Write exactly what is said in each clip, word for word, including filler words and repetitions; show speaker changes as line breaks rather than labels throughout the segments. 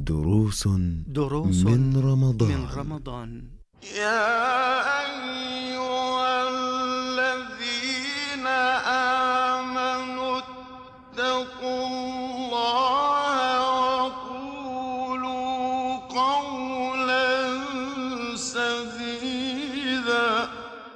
دروس
دروس
من رمضان
من رمضان.
يا أيها الذين آمنوا اتقوا الله وقولوا قولا سديدا.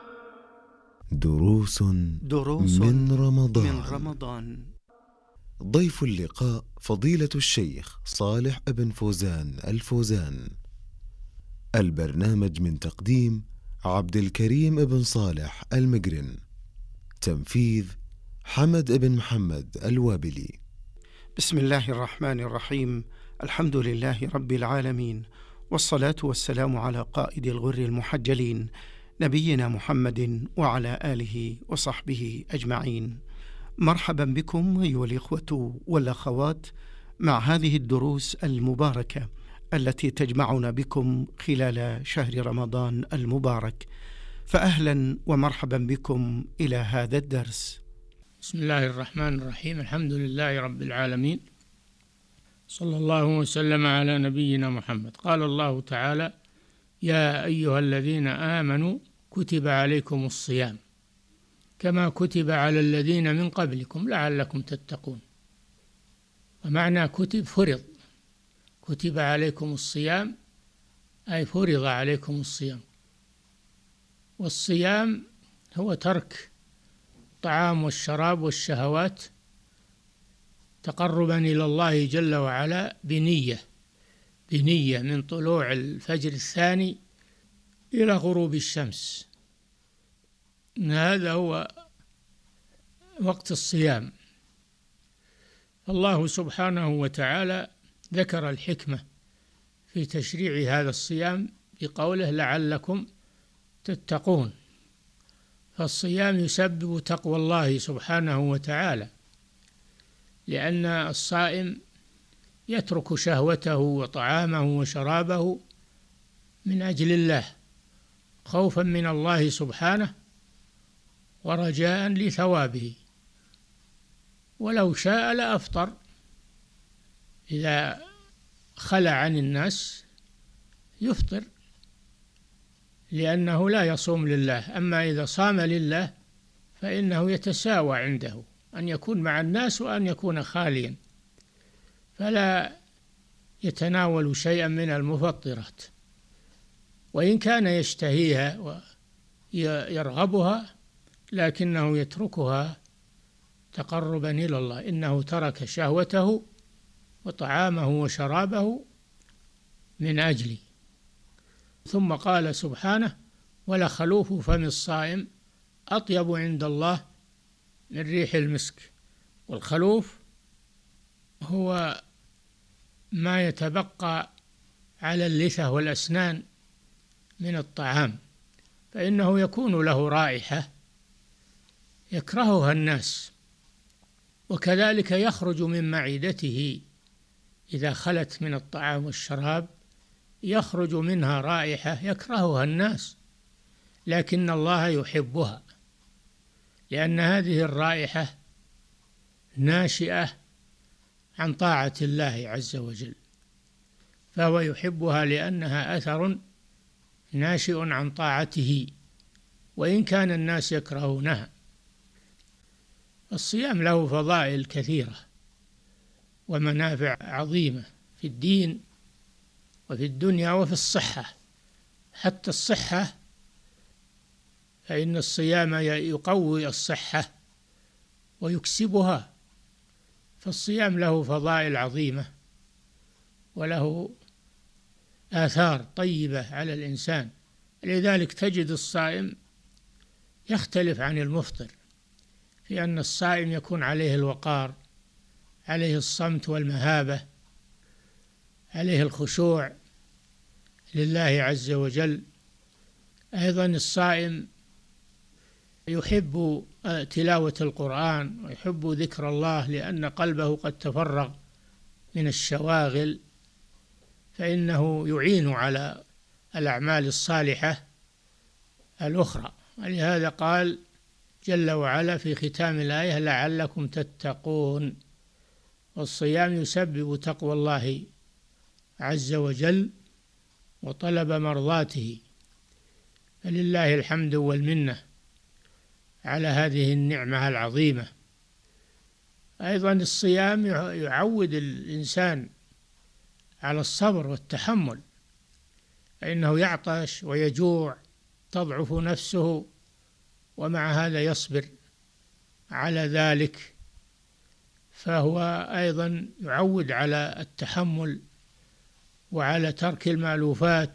دروس
دروس
من رمضان
من رمضان.
ضيف اللقاء فضيلة الشيخ صالح بن فوزان الفوزان. البرنامج من تقديم عبد الكريم بن صالح المقرن. تنفيذ حمد بن محمد الوابلي.
بسم الله الرحمن الرحيم. الحمد لله رب العالمين، والصلاة والسلام على قائد الغر المحجلين نبينا محمد وعلى آله وصحبه أجمعين. مرحبا بكم أيها الإخوة والأخوات مع هذه الدروس المباركة التي تجمعنا بكم خلال شهر رمضان المبارك، فأهلا ومرحبا بكم إلى هذا الدرس.
بسم الله الرحمن الرحيم. الحمد لله رب العالمين، صلى الله وسلم على نبينا محمد. قال الله تعالى: يا أيها الذين آمنوا كتب عليكم الصيام كما كتب على الذين من قبلكم لعلكم تتقون. ومعنى كتب فرض، كتب عليكم الصيام أي فرض عليكم الصيام. والصيام هو ترك الطعام والشراب والشهوات تقربا إلى الله جل وعلا بنية بنية من طلوع الفجر الثاني إلى غروب الشمس. هذا هو وقت الصيام. الله سبحانه وتعالى ذكر الحكمة في تشريع هذا الصيام بقوله لعلكم تتقون. فالصيام يسبب تقوى الله سبحانه وتعالى، لأن الصائم يترك شهوته وطعامه وشرابه من أجل الله، خوفا من الله سبحانه ورجاء لثوابه. ولو شاء لأفطر إذا خلى عن الناس يفطر، لأنه لا يصوم لله. أما إذا صام لله فإنه يتساوى عنده أن يكون مع الناس وأن يكون خاليا، فلا يتناول شيئا من المفطرات، وإن كان يشتهيها ويرغبها لكنه يتركها تقربا إلى الله. إنه ترك شهوته وطعامه وشرابه من أجلي. ثم قال سبحانه: ولخلوف فم الصائم أطيب عند الله من ريح المسك. والخلوف هو ما يتبقى على اللثة والأسنان من الطعام، فإنه يكون له رائحة يكرهها الناس، وكذلك يخرج من معدته إذا خلت من الطعام والشراب، يخرج منها رائحة يكرهها الناس، لكن الله يحبها، لأن هذه الرائحة ناشئة عن طاعة الله عز وجل، فهو يحبها لأنها أثر ناشئ عن طاعته، وإن كان الناس يكرهونها. الصيام له فضائل كثيرة ومنافع عظيمة في الدين وفي الدنيا وفي الصحة. حتى الصحة، فإن الصيام يقوي الصحة ويكسبها. فالصيام له فضائل عظيمة وله آثار طيبة على الإنسان. لذلك تجد الصائم يختلف عن المفطر في أن الصائم يكون عليه الوقار، عليه الصمت والمهابة، عليه الخشوع لله عز وجل. أيضا الصائم يحب تلاوة القرآن ويحب ذكر الله، لأن قلبه قد تفرغ من الشواغل، فإنه يعين على الأعمال الصالحة الأخرى. ولهذا قال جل وعلا في ختام الآية: لعلكم تتقون. والصيام يسبب تقوى الله عز وجل وطلب مرضاته، فلله الحمد والمنة على هذه النعمة العظيمة. أيضا الصيام يعود الإنسان على الصبر والتحمل، فإنه يعطش ويجوع، تضعف نفسه، ومع هذا يصبر على ذلك، فهو أيضا يعود على التحمل وعلى ترك المألوفات،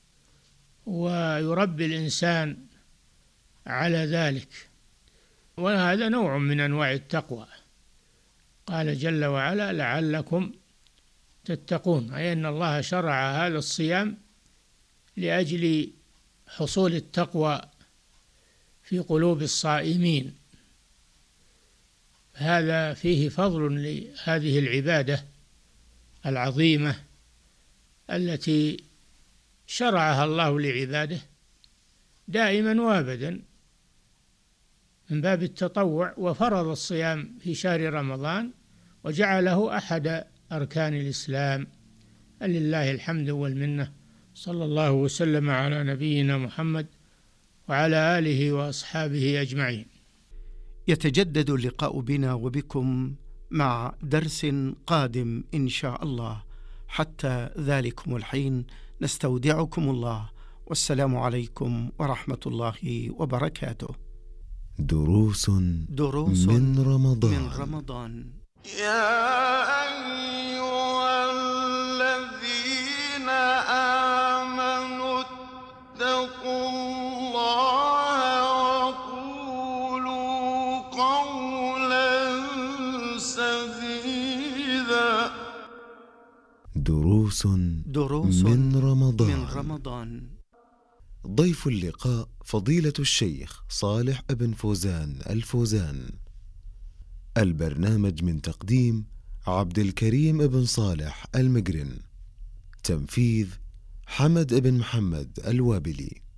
ويربي الإنسان على ذلك، وهذا نوع من أنواع التقوى. قال جل وعلا: لعلكم تتقون، أي أن الله شرع هذا الصيام لأجل حصول التقوى في قلوب الصائمين. هذا فيه فضل لهذه العبادة العظيمة التي شرعها الله لعباده دائما وابدا من باب التطوع، وفرض الصيام في شهر رمضان وجعله أحد أركان الإسلام. لله الحمد والمنة. صلى الله وسلم على نبينا محمد وعلى آله وأصحابه أجمعين.
يتجدد اللقاء بنا وبكم مع درس قادم إن شاء الله. حتى ذلكم الحين نستودعكم الله، والسلام عليكم ورحمة الله وبركاته.
دروس,
دروس
من رمضان,
من رمضان.
يا أيها الذين آمنوا اتقوا الله وقولوا قولا سديدا.
دروس,
دروس
من رمضان,
من رمضان.
ضيف اللقاء فضيلة الشيخ صالح بن فوزان الفوزان. البرنامج من تقديم عبد الكريم بن صالح المقرن. تنفيذ حمد بن محمد الوابلي.